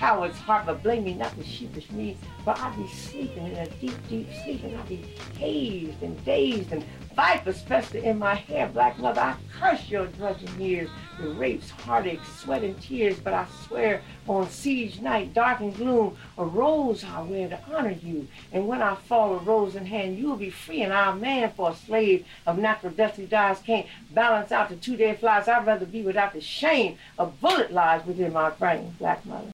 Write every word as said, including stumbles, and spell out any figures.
coward's heart, but blame me not the sheepish me, for I be sleeping in a deep, deep sleep, and I be hazed and dazed, and vipers fester in my hair, black mother. I curse your drudging years, the rapes, heartaches, sweat, and tears, but I swear on siege night, dark and gloom, a rose I'll wear to honor you, and when I fall a rose in hand, you'll be free, and I'm a man for a slave of natural dusty dyes can't balance out the two dead flies. I'd rather be without the shame of bullet lies within my brain, black mother.